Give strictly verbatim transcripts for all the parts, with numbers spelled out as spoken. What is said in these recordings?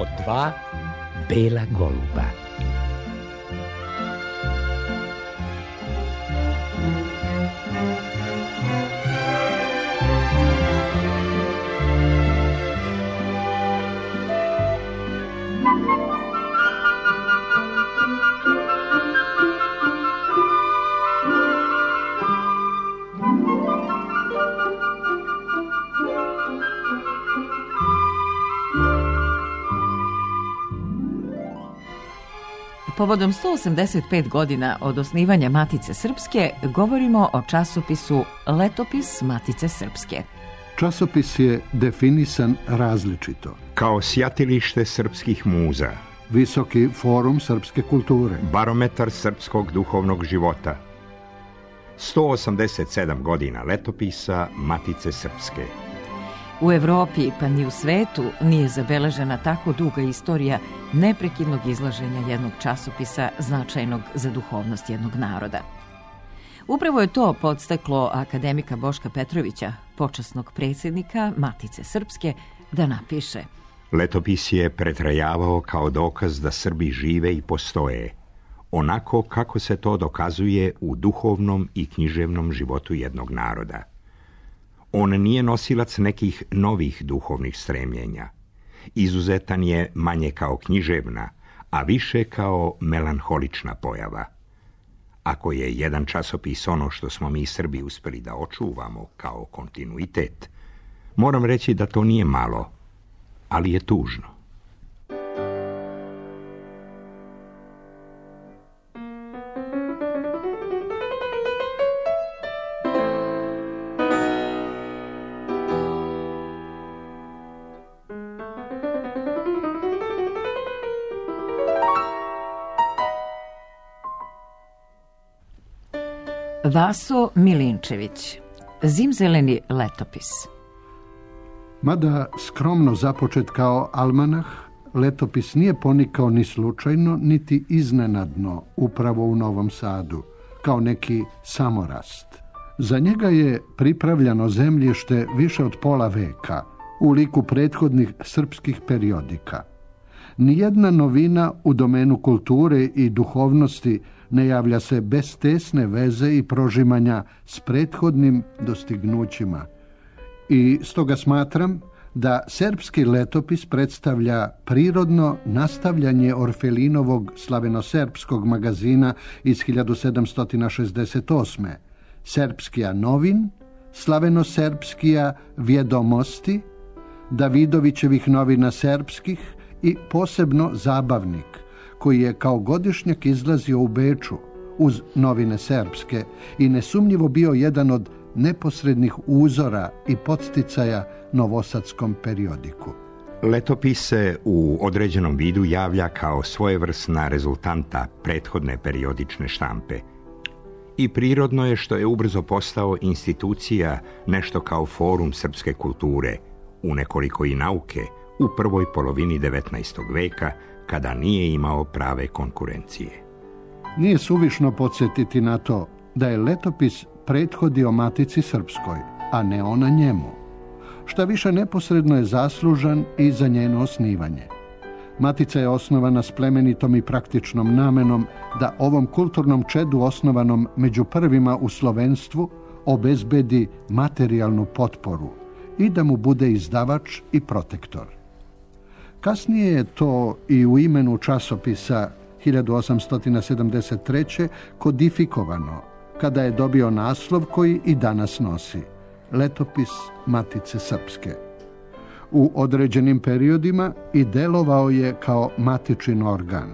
od dva bela goluba. Povodom sto osamdeset pet godina od osnivanja Matice Srpske govorimo o časopisu Letopis Matice Srpske. Časopis je definisan različito. Kao sjatilište srpskih muza, Visoki forum srpske kulture, barometar srpskog duhovnog života. sto osamdeset sedam godina letopisa Matice Srpske. U Evropi, pa ni u svetu, nije zabeležena tako duga istorija neprekidnog izlaženja jednog časopisa značajnog za duhovnost jednog naroda. Upravo je to podstaklo akademika Boška Petrovića, počasnog predsjednika Matice Srpske, da napiše: Letopis je pretrajavao kao dokaz da Srbi žive i postoje, onako kako se to dokazuje u duhovnom i književnom životu jednog naroda. On nije nosilac nekih novih duhovnih stremljenja. Izuzetan je manje kao književna, a više kao melanholična pojava. Ako je jedan časopis ono što smo mi Srbi uspeli da očuvamo kao kontinuitet, moram reći da to nije malo, ali je tužno. Vaso Milinčević, Zimzeleni letopis. Mada skromno započet kao almanah, letopis nije ponikao ni slučajno, niti iznenadno upravo u Novom Sadu, kao neki samorast. Za njega je pripravljano zemljište više od pola veka, u liku prethodnih srpskih periodika. Nijedna novina u domenu kulture i duhovnosti ne javlja se bez tesne veze i prožimanja s prethodnim dostignućima. I stoga smatram da serbski letopis predstavlja prirodno nastavljanje Orfelinovog slavenoserbskog magazina iz hiljadu sedamsto šezdeset osme. Serbskija novin, Slavenoserbskija vjedomosti, Davidovićevih novina serbskih i posebno Zabavnik, koji je kao godišnjak izlazio u Beču uz novine serbske i nesumnjivo bio jedan od neposrednih uzora i podsticaja novosadskom periodiku. Letopis se u određenom vidu javlja kao svojevrsna rezultanta prethodne periodične štampe. I prirodno je što je ubrzo postao institucija, nešto kao forum srpske kulture, u nekoliko i nauke, u prvoj polovini devetnaestog veka, kada nije imao prave konkurencije. Nije suvišno podsjetiti na to da je letopis prethodio Matici Srpskoj, a ne ona njemu. Šta više, neposredno je zaslužan i za njeno osnivanje. Matica je osnovana s plemenitom i praktičnom namenom da ovom kulturnom čedu osnovanom među prvima u slovenstvu obezbedi materijalnu potporu i da mu bude izdavač i protektor. Kasnije je to i u imenu časopisa hiljadu osamsto sedamdeset treće kodifikovano, kada je dobio naslov koji i danas nosi, Letopis Matice Srpske. U određenim periodima i delovao je kao matičin organ.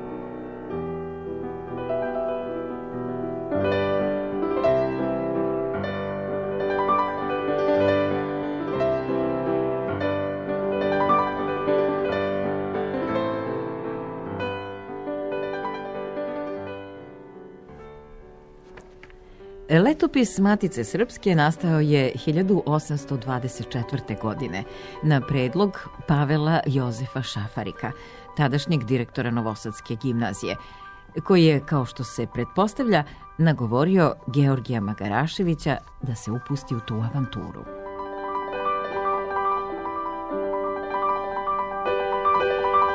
Letopis Matice Srpske nastao je hiljadu osamsto dvadeset četvrte. godine na predlog Pavela Jozefa Šafarika, tadašnjeg direktora Novosadske gimnazije, koji je, kao što se pretpostavlja, nagovorio Georgija Magaraševića da se upusti u tu avanturu.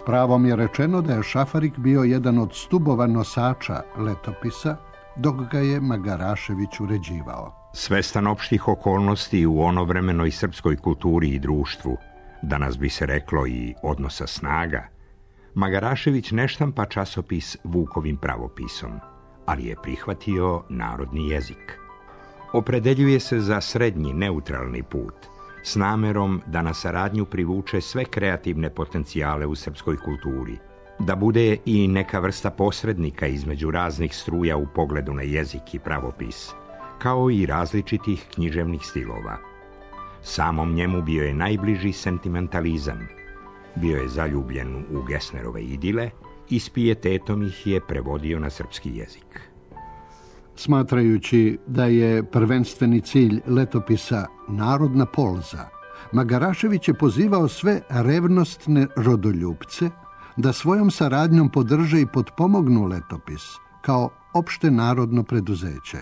pravom je rečeno da je Šafarik bio jedan od stubova nosača letopisa, dok ga je Magarašević uređivao. Svestan opštih okolnosti u onovremenoj srpskoj kulturi i društvu, danas bi se reklo i odnosa snaga, Magarašević ne štampa časopis Vukovim pravopisom, ali je prihvatio narodni jezik. Opredeljuje se za srednji, neutralni put, s namerom da na saradnju privuče sve kreativne potencijale u srpskoj kulturi, da bude i neka vrsta posrednika između raznih struja u pogledu na jezik i pravopis, kao i različitih književnih stilova. Samom njemu bio je najbliži sentimentalizam. Bio je zaljubljen u Gesnerove idile i s pijetetom ih je prevodio na srpski jezik. Smatrajući da je prvenstveni cilj letopisa narodna polza, Magarašević je pozivao sve revnostne rodoljupce da svojom saradnjom podrže i potpomognu letopis kao opšte narodno preduzeće.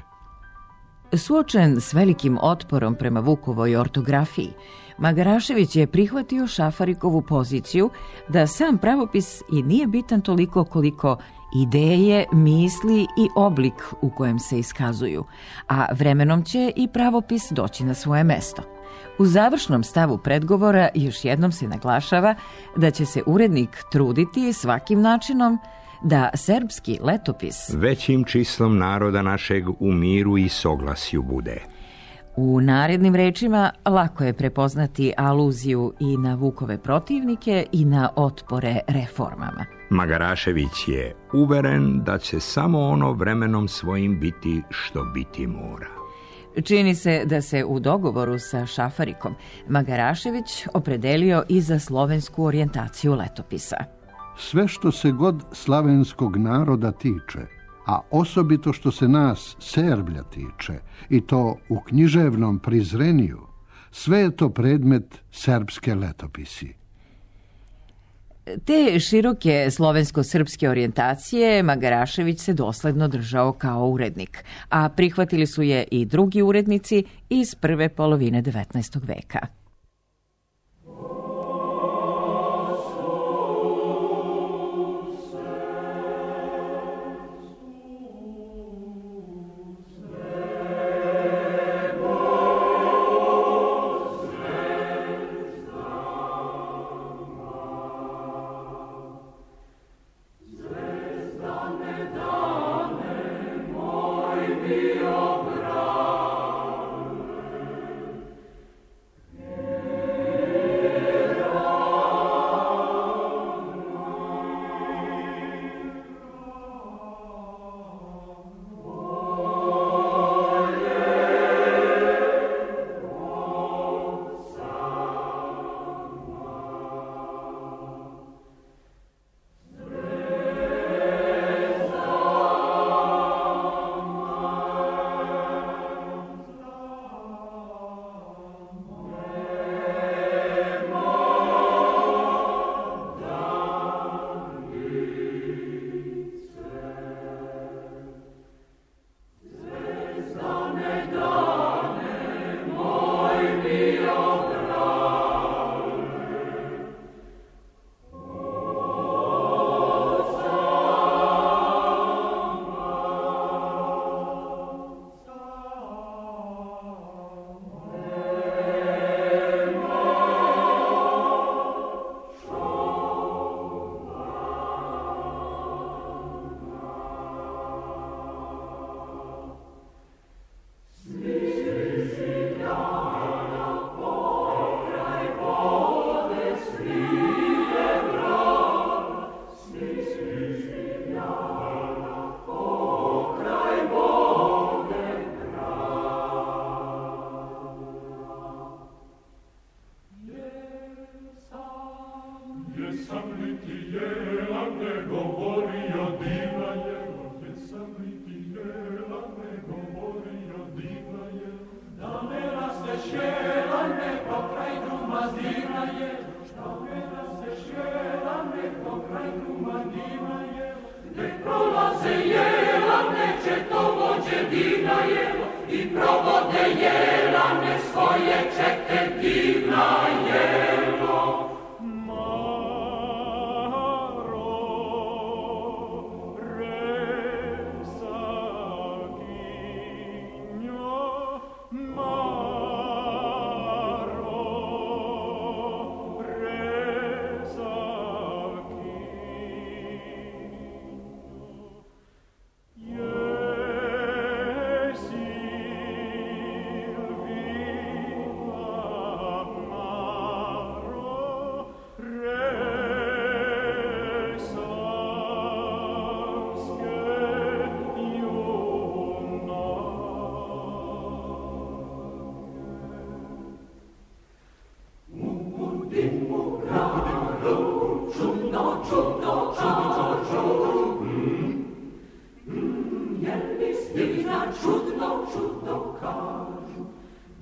Suočen s velikim otporom prema Vukovoj ortografiji, Magarašević je prihvatio Šafarikovu poziciju da sam pravopis i nije bitan toliko koliko ideje, misli i oblik u kojem se iskazuju, a vremenom će i pravopis doći na svoje mesto. U završnom stavu predgovora još jednom se naglašava da će se urednik truditi svakim načinom da serbski letopis većim čislom naroda našeg u miru i soglasju bude. U narednim rečima lako je prepoznati aluziju i na Vukove protivnike i na otpore reformama. Magarašević je uveren da će samo ono vremenom svojim biti što biti mora. Čini se da se u dogovoru sa Šafarikom Magarašević opredelio i za slovensku orijentaciju letopisa. Sve što se god slavenskog naroda tiče, a osobito što se nas Serblja tiče, i to u književnom prizreniju, sve je to predmet serbske letopisi. Te široke slovensko-srpske orijentacije Magarašević se dosledno držao kao urednik, a prihvatili su je i drugi urednici iz prve polovine devetnaestog veka.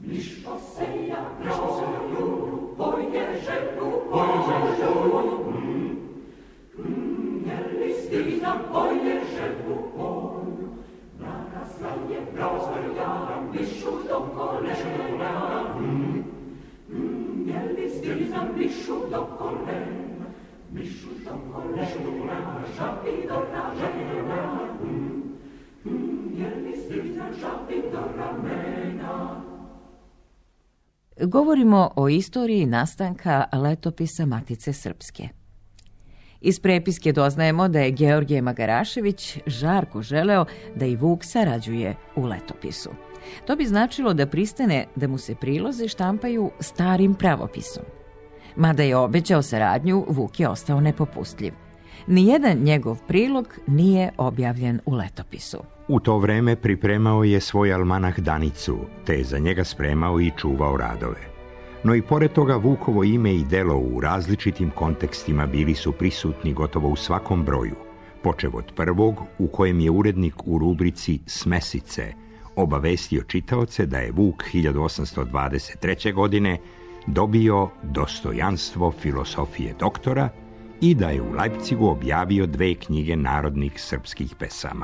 Govorimo o istoriji nastanka letopisa Matice Srpske. Iz prepiske doznajemo da je Georgije Magarašević žarko želeo da i Vuk sarađuje u letopisu. To bi značilo da pristane da mu se prilozi štampaju starim pravopisom. Mada je obećao saradnju, Vuk je ostao nepopustljiv. Nijedan njegov prilog nije objavljen u letopisu. U to vreme pripremao je svoj almanah Danicu, te je za njega spremao i čuvao radove. No i pored toga Vukovo ime i delo u različitim kontekstima bili su prisutni gotovo u svakom broju, počev od prvog u kojem je urednik u rubrici Smesice obavestio čitaoce da je Vuk hiljadu osamsto dvadeset treće. godine dobio dostojanstvo filosofije doktora i da je u Leipzigu objavio dve knjige narodnih srpskih pesama.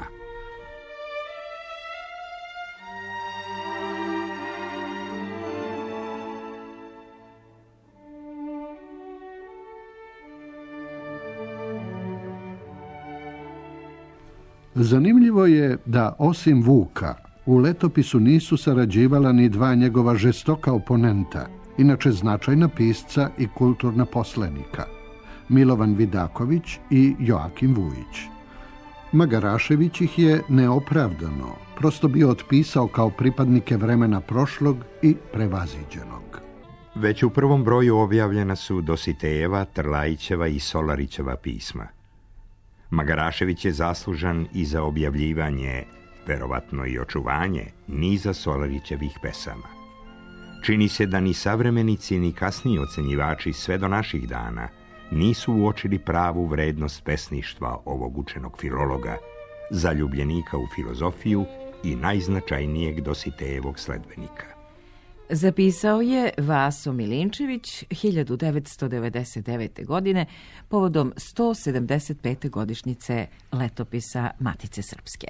Zanimljivo je da osim Vuka u letopisu nisu sarađivala ni dva njegova žestoka oponenta, inače značajna pisca i kulturna poslenika, Milovan Vidaković i Joakim Vujić. Magarašević ih je neopravdano prosto bio otpisao kao pripadnike vremena prošlog i prevaziđenog. Već u prvom broju objavljena su Dositejeva, Trlajićeva i Solarićeva pisma. Magarašević je zaslužan i za objavljivanje, verovatno i očuvanje, niza Solarićevih pesama. Čini se da ni savremenici ni kasniji ocenjivači sve do naših dana nisu uočili pravu vrednost pesništva ovog učenog filologa, zaljubljenika u filozofiju i najznačajnijeg Dositejevog sledbenika. Zapisao je Vaso Milinčević hiljadu devetsto devedeset devete. godine povodom sto sedamdeset pete. godišnjice letopisa Matice Srpske.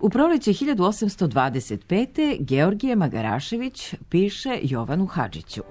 U proleće hiljadu osamsto dvadeset pete. Georgije Magarašević piše Jovanu Hadžiću.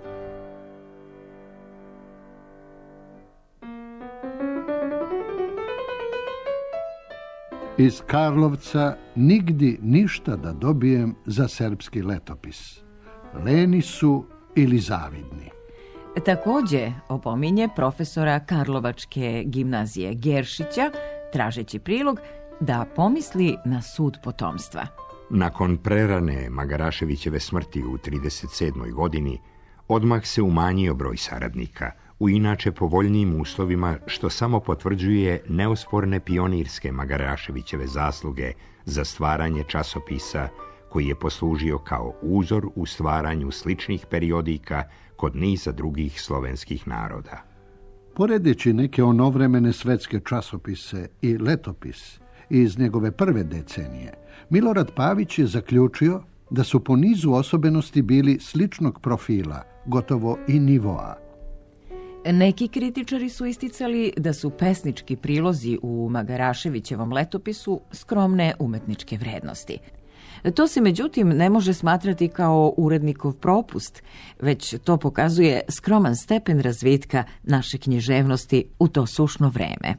Iz Karlovca nigdi ništa da dobijem za srpski letopis. Leni su ili zavidni. Takođe opominje profesora Karlovačke gimnazije Geršića, tražeći prilog da pomisli na sud potomstva. Nakon prerane Magaraševićeve smrti u trideset sedmoj godini, odmah se umanjio broj saradnika, u inače povoljnijim uslovima, što samo potvrđuje neosporne pionirske Magaraševićeve zasluge za stvaranje časopisa koji je poslužio kao uzor u stvaranju sličnih periodika kod niza drugih slovenskih naroda. Poredeći neke onovremene svetske časopise i letopis iz njegove prve decenije, Milorad Pavić je zaključio da su po nizu osobenosti bili sličnog profila, gotovo i nivoa. Neki kritičari su isticali da su pesnički prilozi u Magaraševićevom letopisu skromne umetničke vrednosti. To se međutim ne može smatrati kao urednikov propust, već to pokazuje skroman stepen razvitka naše književnosti u to sušno vreme.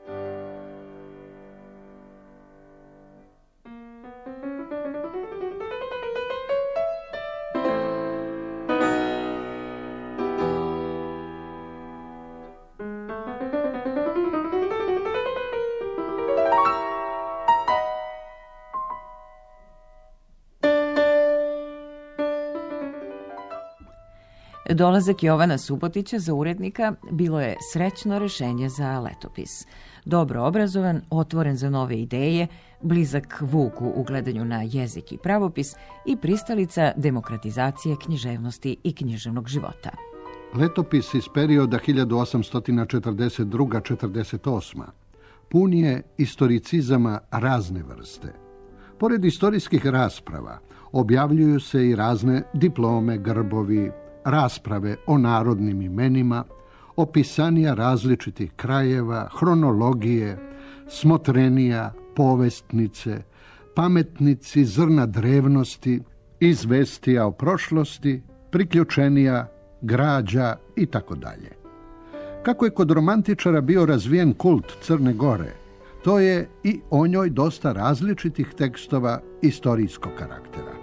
Dolazak Jovana Subotića za urednika bilo je srećno rešenje za letopis. Dobro obrazovan, otvoren za nove ideje, blizak Vuku u gledanju na jezik i pravopis i pristalica demokratizacije književnosti i književnog života. Letopis iz perioda hiljadu osamsto četrdeset druga do četrdeset osma pun je istoricizama razne vrste. Pored istorijskih rasprava objavljuju se i razne diplome, grbovi, rasprave o narodnim imenima, opisanija različitih krajeva, hronologije, smotrenija, povestnice, pametnici zrna drevnosti, izvestija o prošlosti, priključenija, građa i tako dalje. Kako je kod romantičara bio razvijen kult Crne Gore, to je i o njoj dosta različitih tekstova istorijskog karaktera.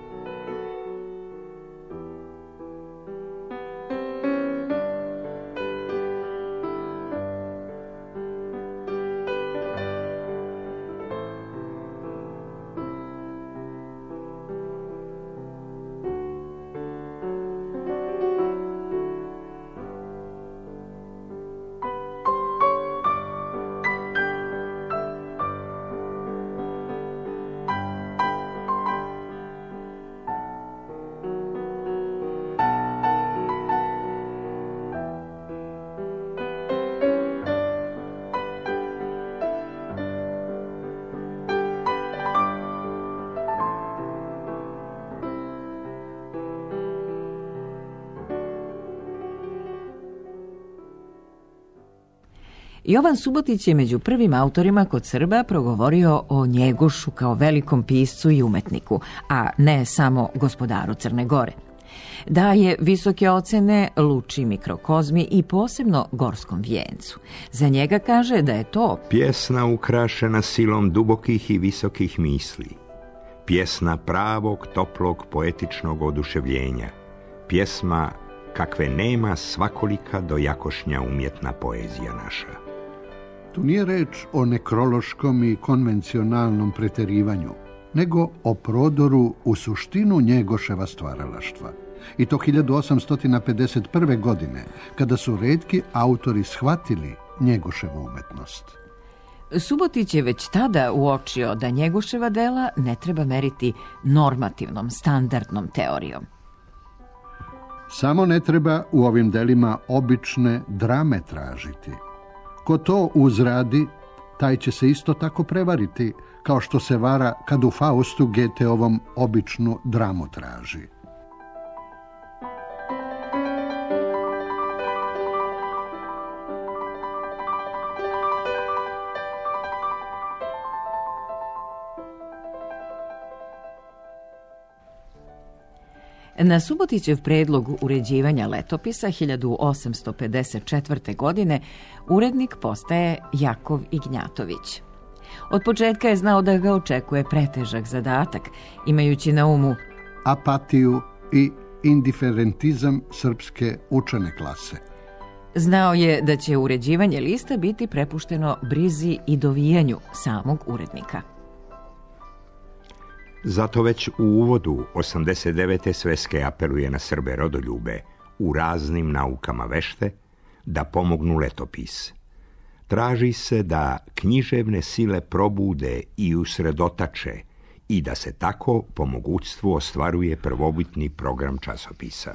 Jovan Subotić je među prvim autorima kod Srba progovorio o Njegošu kao velikom piscu i umetniku, a ne samo gospodaru Crne Gore. Daje visoke ocene Luči mikrokozmi i posebno Gorskom vijencu. Za njega kaže da je to pjesna ukrašena silom dubokih i visokih misli, pjesna pravog, toplog, poetičnog oduševljenja, pjesma kakve nema svakolika dojakošnja umjetna poezija naša. Tu nije reč o nekrološkom i konvencionalnom preterivanju, nego o prodoru u suštinu Njegoševa stvaralaštva. I to hiljadu osamsto pedeset prve. godine, kada su retki autori shvatili Njegoševu umetnost. Subotić je već tada uočio da Njegoševa dela ne treba meriti normativnom, standardnom teorijom. Samo ne treba u ovim delima obične drame tražiti. Ko to uzradi, taj će se isto tako prevariti, kao što se vara kad u Faustu Goetheovom običnu dramu traži. Na Subotićev predlog uređivanja letopisa hiljadu osamsto pedeset četvrte. godine urednik postaje Jakov Ignjatović. Od početka je znao da ga očekuje pretežak zadatak, imajući na umu apatiju i indiferentizam srpske učene klase. Znao je da će uređivanje lista biti prepušteno brizi i dovijanju samog urednika. Zato već u uvodu osamdeset devete. Sveske apeluje na Srbe rodoljube u raznim naukama vešte da pomognu letopis. Traži se da književne sile probude i usredotače i da se tako po mogućstvu ostvaruje prvobitni program časopisa.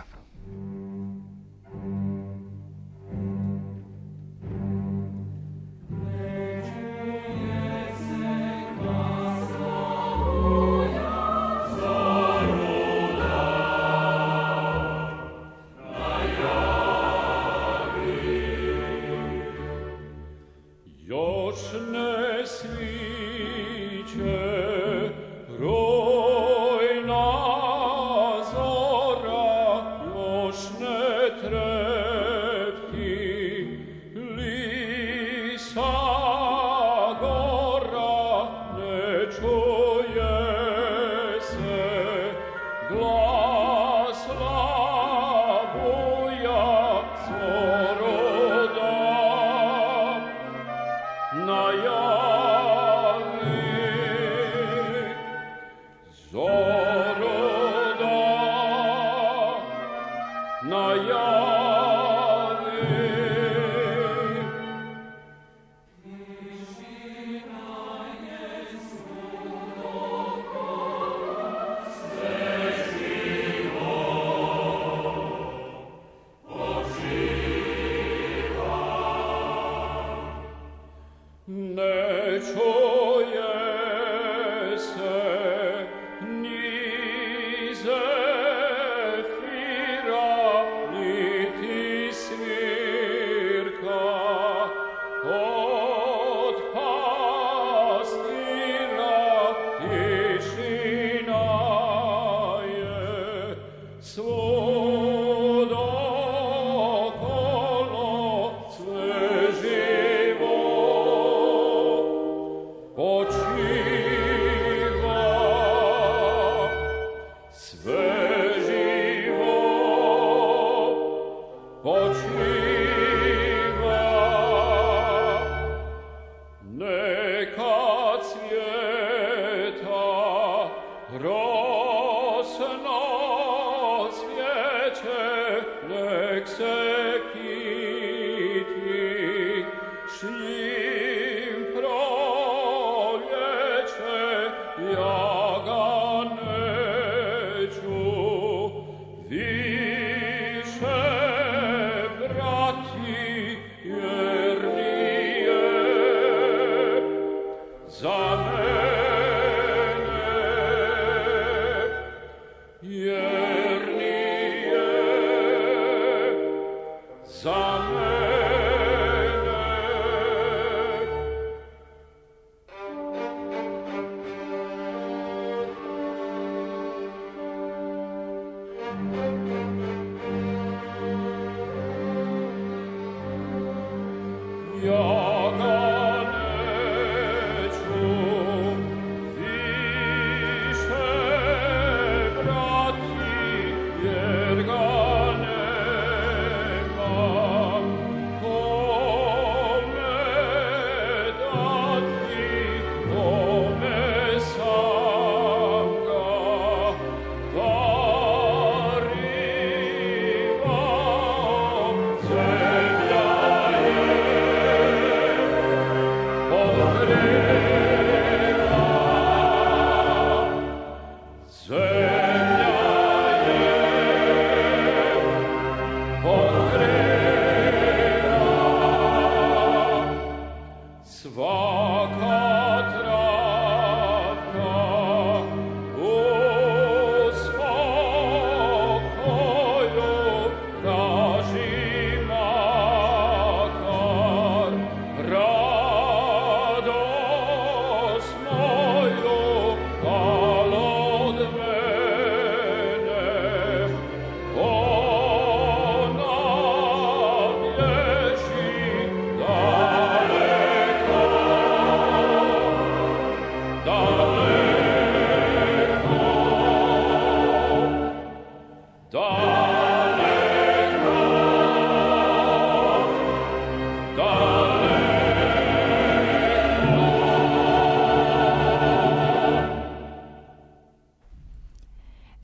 Zemlja je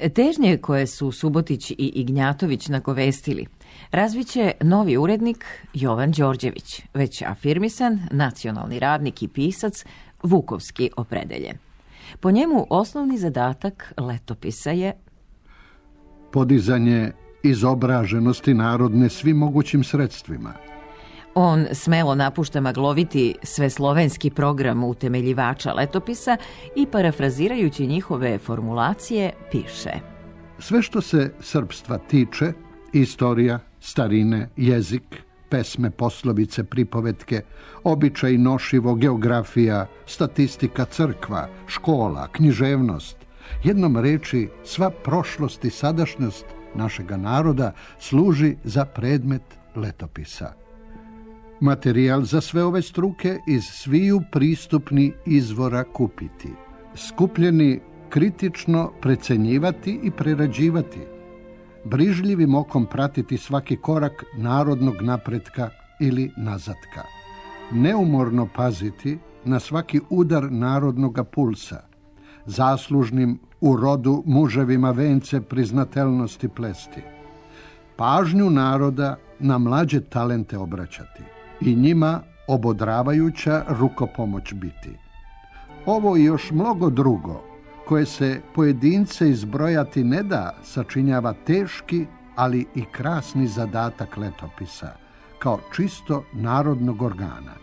Težnje koje su Subotić i Ignjatović nagovestili razviće novi urednik Jovan Đorđević, već afirmisan nacionalni radnik i pisac, vukovski opredeljen. Po njemu osnovni zadatak letopisa je podizanje izobraženosti narodne svim mogućim sredstvima. On smelo napušta magloviti sveslovenski program utemeljivača letopisa i parafrazirajući njihove formulacije piše: sve što se srpstva tiče, istorija, starine, jezik, pesme, poslovice, pripovetke, običaj, nošivo, geografija, statistika, crkva, škola, književnost, jednom reči sva prošlost i sadašnjost našega naroda služi za predmet letopisa. Materijal za sve ove struke iz sviju pristupni izvora kupiti, skupljeni kritično precenjivati i prerađivati, brižljivim okom pratiti svaki korak narodnog napretka ili nazatka, neumorno paziti na svaki udar narodnoga pulsa, zaslužnim u rodu muževima vence priznatelnosti plesti, pažnju naroda na mlađe talente obraćati i njima obodravajuća rukopomoć biti. Ovo i još mnogo drugo, koje se pojedince izbrojati ne da, sačinjava teški, ali i krasni zadatak letopisa, kao čisto narodnog organa.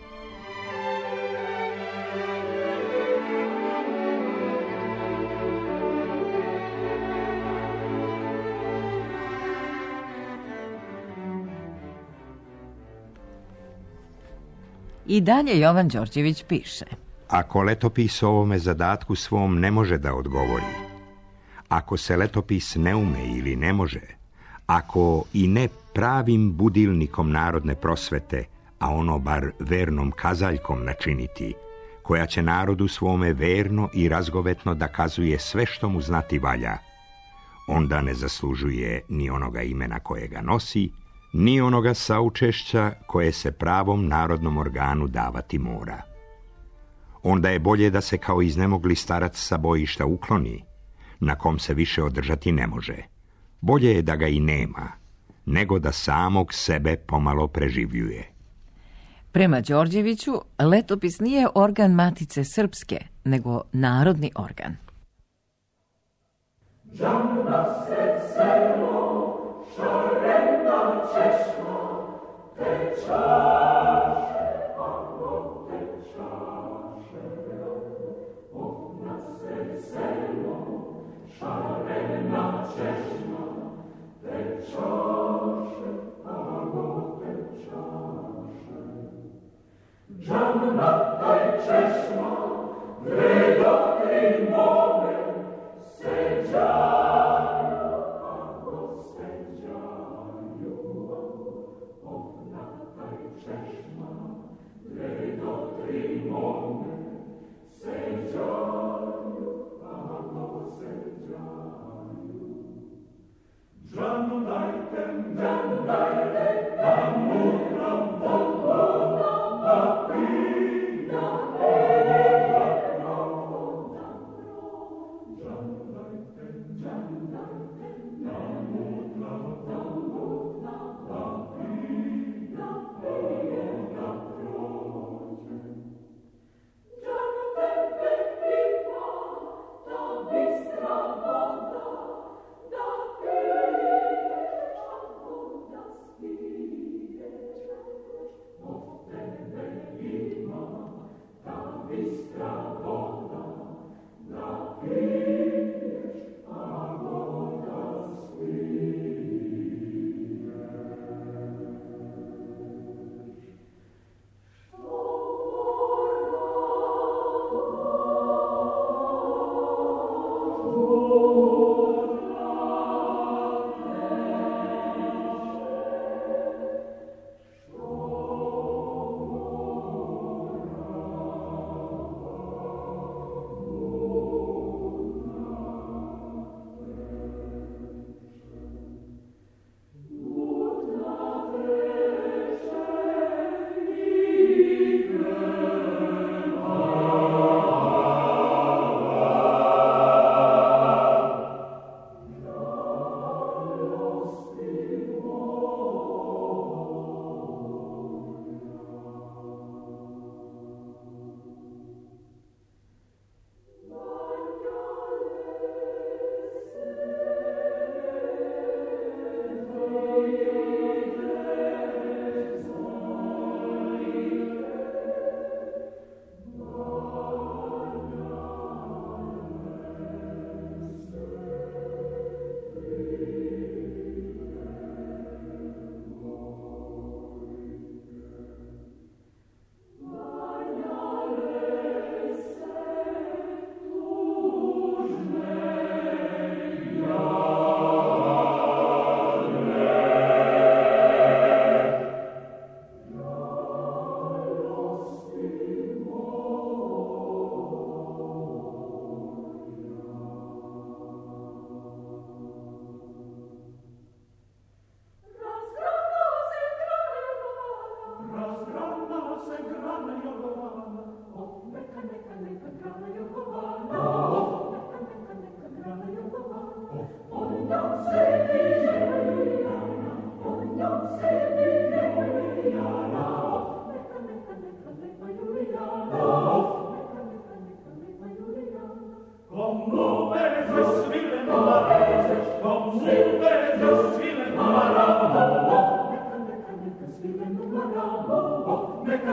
I dalje Jovan Đorđević piše: ako letopis ovome zadatku svom ne može da odgovori, ako se letopis ne ume ili ne može, ako i ne pravim budilnikom narodne prosvete, a ono bar vernom kazaljkom načiniti, koja će narodu svome verno i razgovetno da kazuje sve što mu znati valja, onda ne zaslužuje ni onoga imena koje ga nosi, ni onoga saučešća koje se pravom narodnom organu davati mora. Onda je bolje da se kao iznemogli starac sa bojišta ukloni, na kom se više održati ne može. Bolje je da ga i nema, nego da samog sebe pomalo preživljuje. Prema Đorđeviću, letopis nije organ Matice Srpske, nego narodni organ. Češma,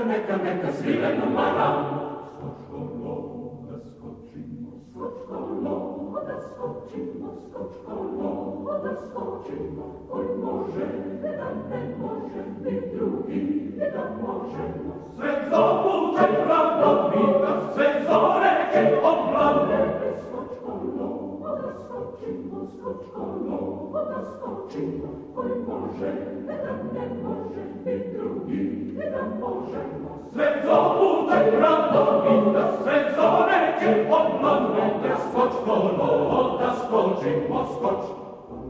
neka, neka svira nam maram. Skočko lovo da skočimo, skočko lovo da skočimo, skočko lovo da skočimo, koji može, da ne može, ni drugi da možemo. Sve zobuče pravdo mi da sve zoreke oblane. Skočko lovo da skočimo, skočko lovo da skočimo, koji može, da ne može, ni drugi da možemo. Sve zobuče pravdo mi da sve zoreke oblane. Skočko lovo da skočimo, skočko.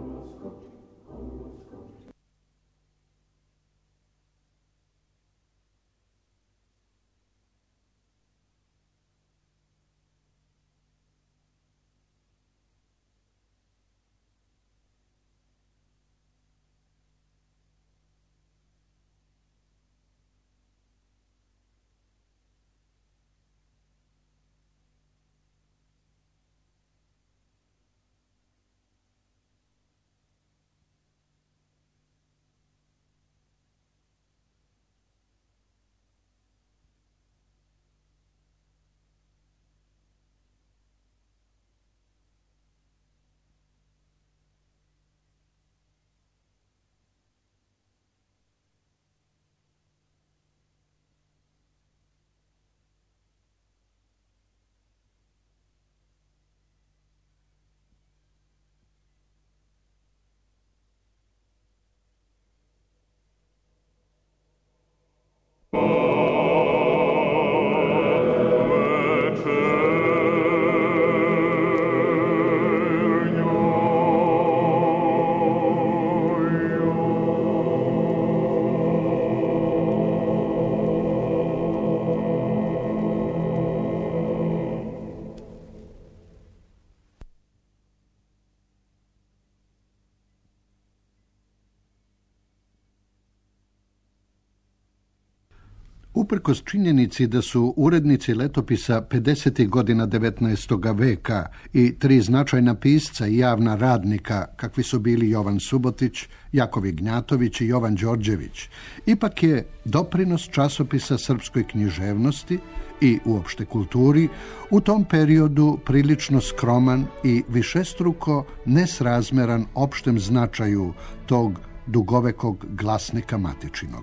Uprkos činjenici da su urednici letopisa pedesetih godina devetnaestog veka i tri značajna pisca i javna radnika, kakvi su bili Jovan Subotić, Jakov Ignjatović i Jovan Đorđević, ipak je doprinos časopisa srpskoj književnosti i uopšte kulturi u tom periodu prilično skroman i višestruko nesrazmeran opštem značaju tog dugovekog glasnika matičinog.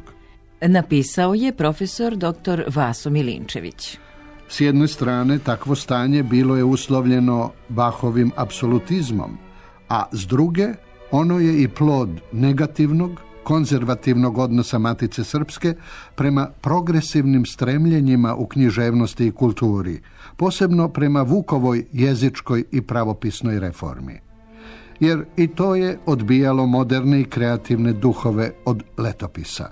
Napisao je profesor doktor Vaso Milinčević. S jedne strane, takvo stanje bilo je uslovljeno Bahovim apsolutizmom, a s druge, ono je i plod negativnog, konzervativnog odnosa Matice Srpske prema progresivnim stremljenjima u književnosti i kulturi, posebno prema Vukovoj jezičkoj i pravopisnoj reformi. Jer i to je odbijalo moderne i kreativne duhove od letopisa.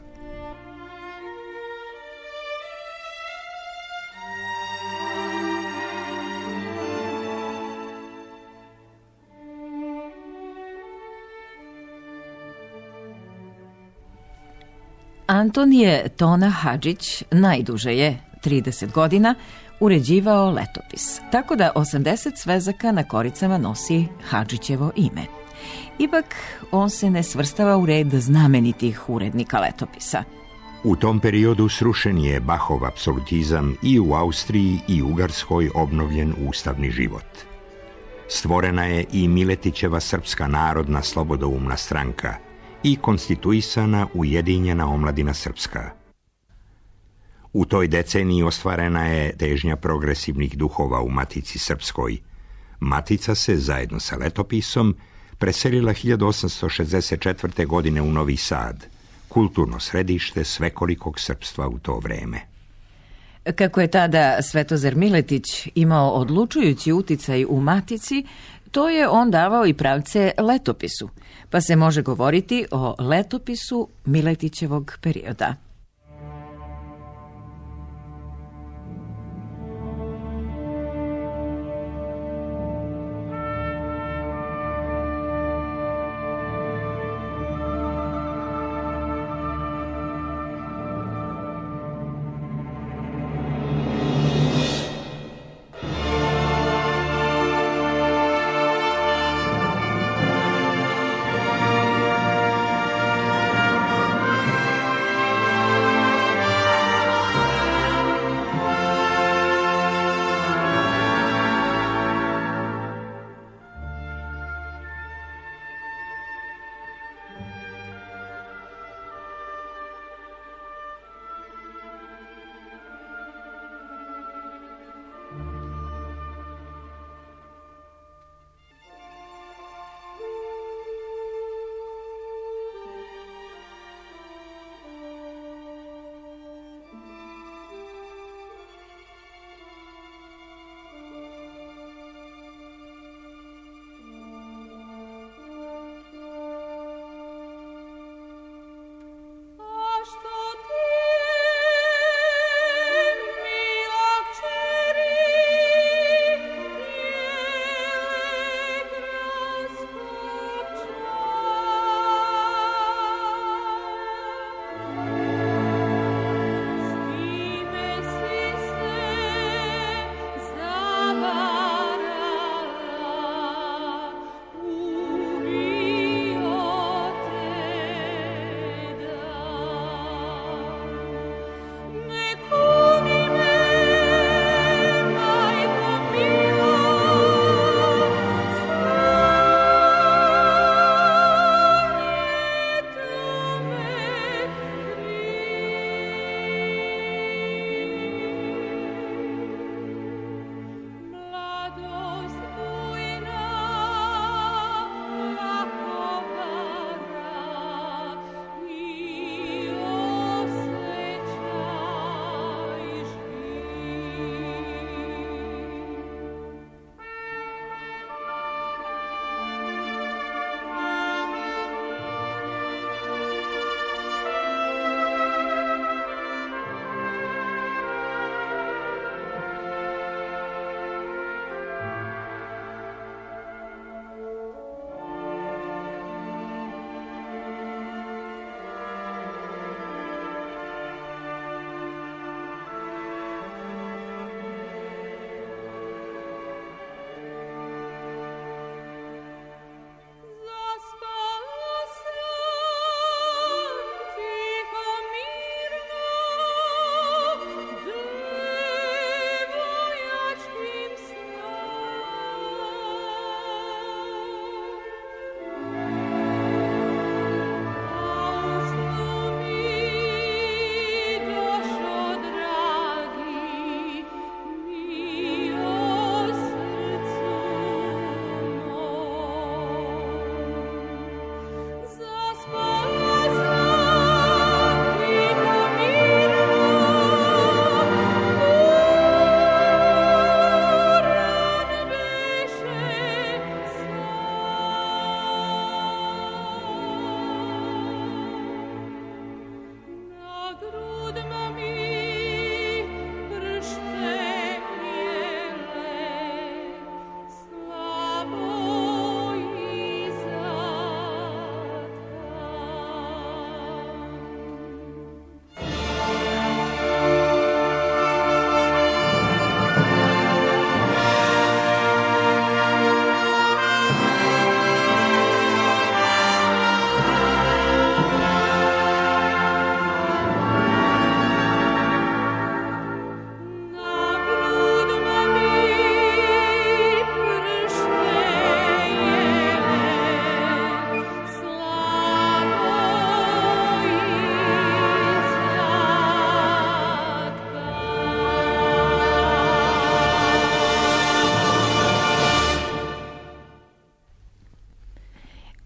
Antonije Tona Hadžić najduže je, trideset godina, uređivao letopis, tako da osamdeset svezaka na koricama nosi Hadžićevo ime. Ipak, on se ne svrstava u red znamenitih urednika letopisa. U tom periodu srušen je Bahov apsolutizam i u Austriji i Ugarskoj obnovljen ustavni život. Stvorena je i Miletićeva Srpska narodna slobodoumna stranka i konstituisana Ujedinjena omladina srpska. U toj deceniji ostvarena je težnja progresivnih duhova u Matici Srpskoj. Matica se, zajedno sa letopisom, preselila hiljadu osamsto šezdeset četvrte. godine u Novi Sad, kulturno središte svekolikog srpstva u to vreme. Kako je tada Svetozar Miletić imao odlučujući uticaj u Matici, to je on davao i pravce letopisu, pa se može govoriti o letopisu Miletićevog perioda.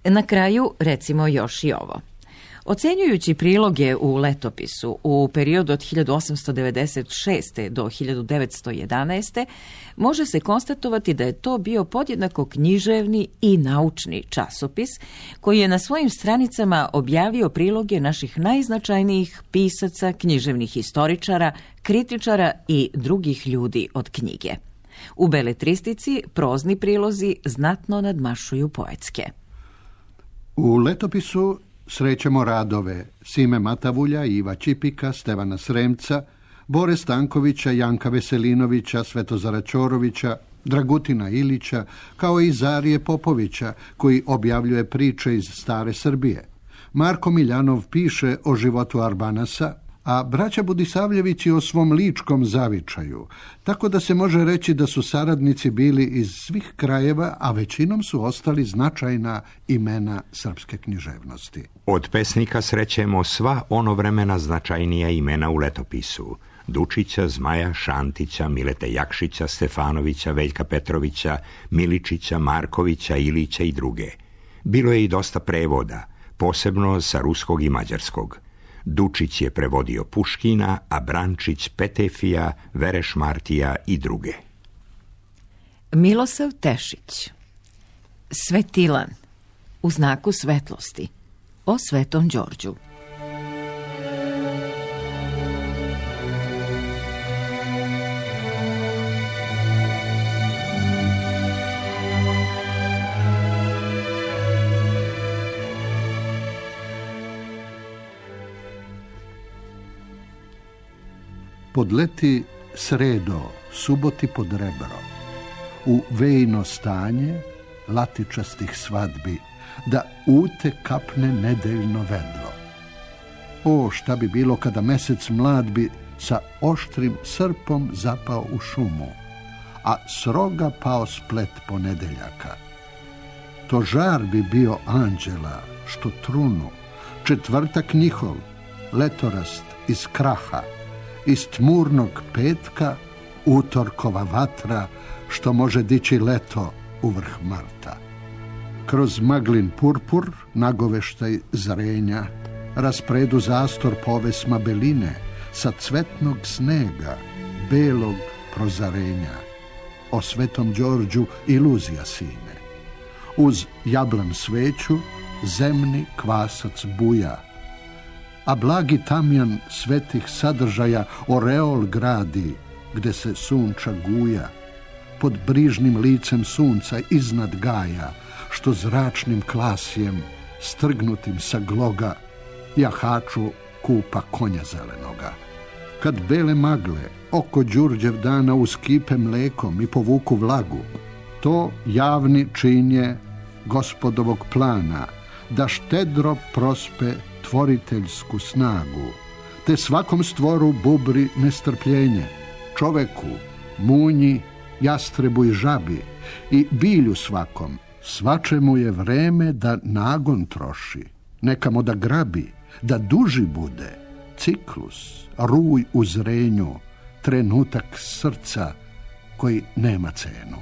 Na kraju recimo još i ovo. Ocenjujući priloge u letopisu u periodu od hiljadu osamsto devedeset šeste. do hiljadu devetsto jedanaeste. može se konstatovati da je to bio podjednako književni i naučni časopis koji je na svojim stranicama objavio priloge naših najznačajnijih pisaca, književnih historičara, kritičara i drugih ljudi od knjige. U beletristici prozni prilozi znatno nadmašuju poetske. U letopisu srećemo radove Sime Matavulja, Iva Čipika, Stevana Sremca, Bore Stankovića, Janka Veselinovića, Svetozara Ćorovića, Dragutina Ilića, kao i Zarije Popovića, koji objavljuje priče iz stare Srbije. Marko Miljanov piše o životu Arbanasa, a braća Budisavljevići o svom ličkom zavičaju, tako da se može reći da su saradnici bili iz svih krajeva, a većinom su ostali značajna imena srpske književnosti. Od pesnika srećemo sva ono vremena značajnija imena u letopisu. Dučića, Zmaja, Šantića, Milete Jakšića, Stefanovića, Veljka Petrovića, Miličića, Markovića, Ilića i druge. Bilo je i dosta prevoda, posebno sa ruskog i mađarskog. Dučić je prevodio Puškina, a Brančić Petefija, Vereš Martija i druge. Milosav Tešić. Svetilan. U znaku svetlosti. O Svetom Đorđu. Podleti sredo, suboti pod rebro, u vejno stanje latičastih svadbi, da ute kapne nedeljno vedro. O, šta bi bilo kada mesec mlad bi sa oštrim srpom zapao u šumu, a s roga pao splet ponedeljaka. To žar bi bio anđela, što trunu, četvrtak njihov, letorast iz kraha, iz tmurnog petka utorkova vatra, što može dići leto u vrh marta. Kroz maglin purpur, nagoveštaj zrenja, raspredu zastor povesma beline, sa cvetnog snega, belog prozarenja. O Svetom Đorđu iluzija sine. Uz jablan sveću, zemni kvasac buja, a blagi tamjan svetih sadržaja oreol gradi, gde se sunča guja, pod brižnim licem sunca iznad gaja, što zračnim klasjem, strgnutim sa gloga, jahaču kupa konja zelenoga. Kad bele magle oko Đurđev dana uskipe mlekom i povuku vlagu, to javni činje gospodovog plana, da štedro prospe tvoriteljsku snagu, te svakom stvoru bubri nestrpljenje, čoveku, munji, jastrebu i žabi i bilju svakom, svačemu je vreme da nagon troši, nekamo da grabi, da duži bude, ciklus, ruj u zrenju, trenutak srca koji nema cenu.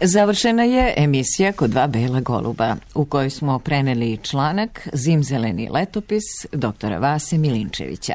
Završena je emisija Kod dva bela goluba, u kojoj smo preneli članak Zimzeleni letopis doktora Vase Milinčevića.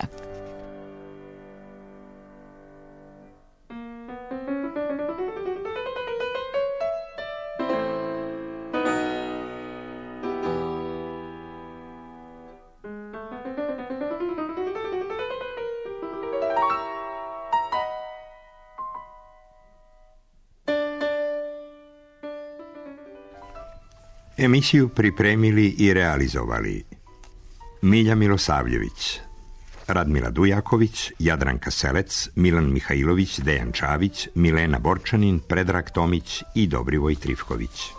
Emisiju pripremili i realizovali Milja Milosavljević, Radmila Dujaković, Jadranka Selec, Milan Mihajlović, Dejan Čavić, Milena Borčanin, Predrag Tomić i Dobrivoj Trifković.